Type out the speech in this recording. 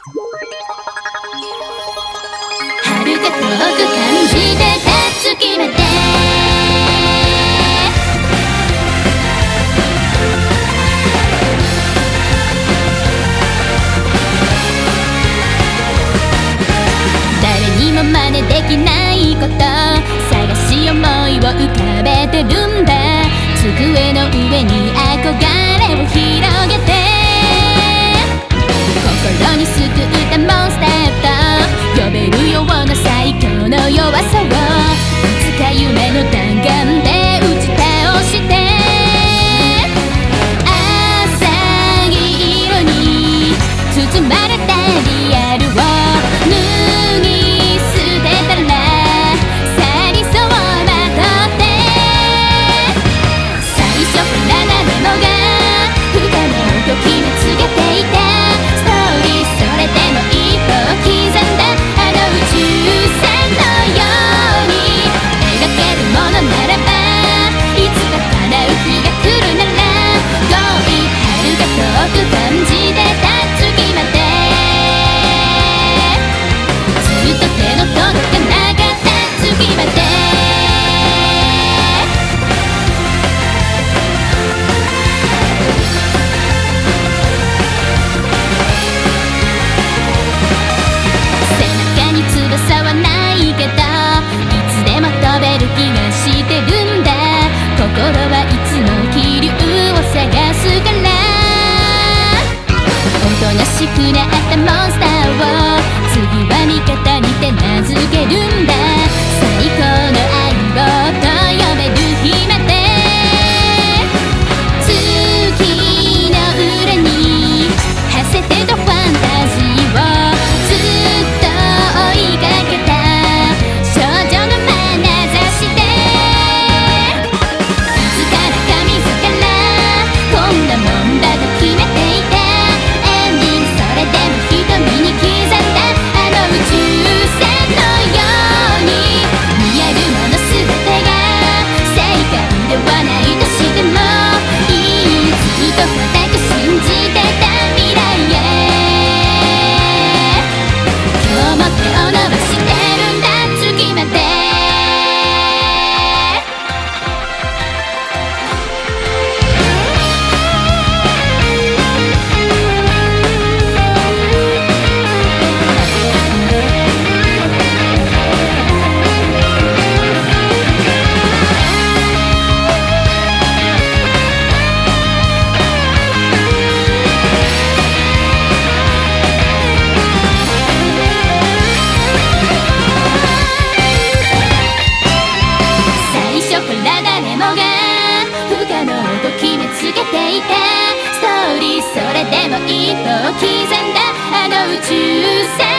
遥か遠く感じてた月まで誰にも真似できないこと探し思いを浮かべてるんだ。机の上に憧れを広げて心に救ったモンスターと呼べるような最強の弱さをいつか夢の弾丸で打ち倒して浅い色に包まれたリアルを脱ぎ捨てたら去りそうなとって最初から誰もが不可能と決めつけていたストーリーそれでも一歩刻んだあの宇宙船のように描けるものならばいつか叶う日が来るなら遠い遥か遠く感じてた月までずっと手の届かなかった月まで翼はないけどいつでも飛べる気がしてるんだ。心はいつも気流を探すからおとなしくなったモンスターを次は味方にて名付けるんだ。最高の相棒と呼べる日まで月の裏に馳せてたファンタジーをずっと追いかけた少女の眼差しでいつからか自らこんなもんだと決めていたエンディングそれでも瞳に刻んだあの宇宙船のように見えるもの全てが正解ではないとしてもいいずっと固く信じてた未来へ今日も手を伸ばしてるんだ月まで最初から誰もが不可能と決めつけていたストーリーそれでも一歩刻んだあの宇宙船